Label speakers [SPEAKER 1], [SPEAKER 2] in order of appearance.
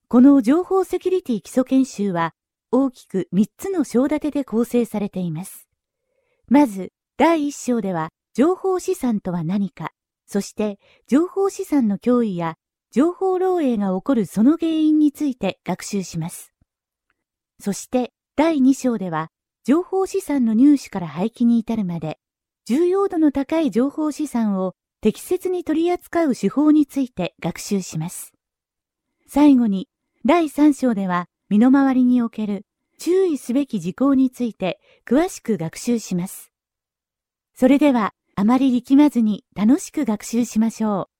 [SPEAKER 1] この情報セキュリティ基礎研修は大きく3つの章立てで構成されています。まず、第1章では情報資産とは何か、そして情報資産の脅威や情報漏洩が起こるその原因について学習します。そして第2章では情報資産の入手から廃棄に至るまで、重要度の高い情報資産を適切に取り扱う手法について学習します。最後に、第3章では身の回りにおける注意すべき事項について詳しく学習します。それでは、あまり力まずに楽しく学習しましょう。